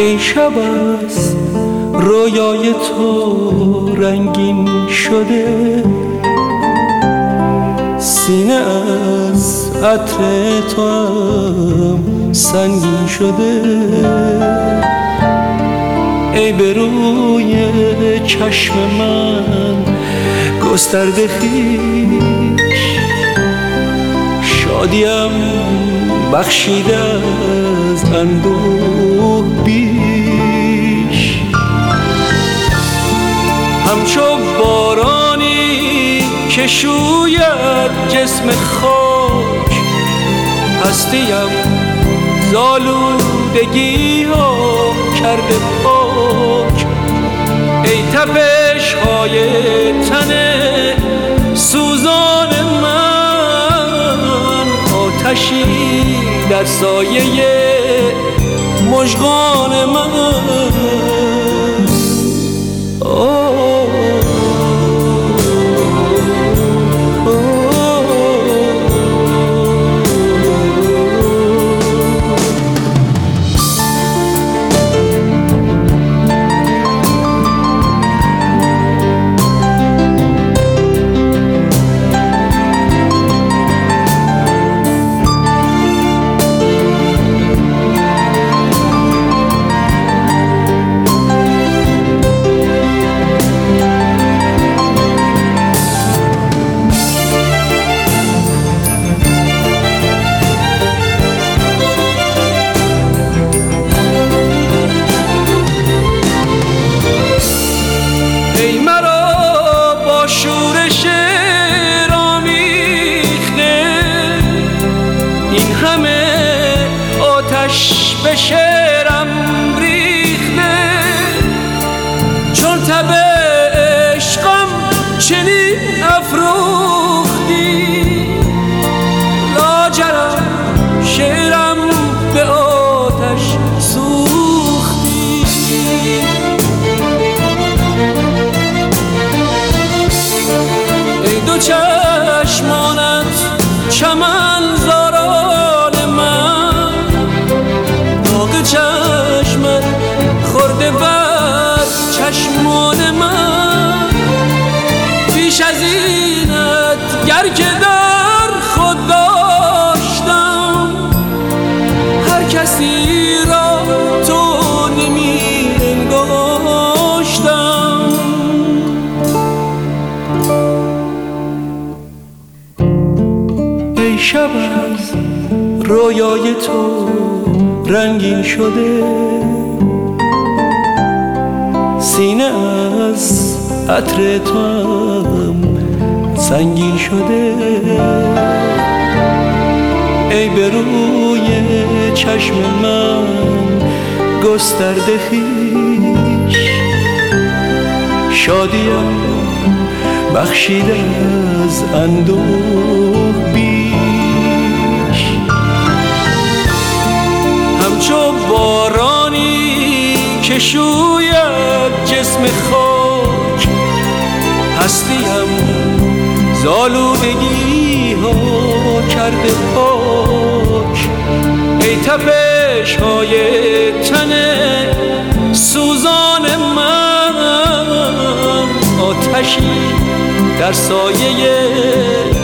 ای شب از رویای تو رنگین شده، سینه از عطر تو هم سنگین شده. ای به روی چشم من گسترده خویش، شادیم بخشیده از اندوه بیش. همچو بارانی که شوید جسم خاک، هستیم زالودگی ها کرده پاک. ای تپش های تن سوزان من، آتشی در سایه مژگان من. ای مرا با شورش رامیخته، این همه آتش به شعرم ریخته. چون تب عشقم چنین افروختی، لاجرم شعرم به آتش سوختی. دو چشمانت چمن زاران من، داغ چشمت خورده بر چشمان من. پیش از اینت گر که در خود داشتم، هر کسی را تو نمی انگاشتم. ای شب از رویای تو رنگین شده، سینه از عطر تو هم سنگین شده. ای به روی چشم من گسترده خویش، شادیم بخشیده از اندوه بیش. همچو بارانی که شوید جسم خاک، هستیم زالودگی ها کرده پاک. ای تپش های تن سوزان من، آتشی در سایه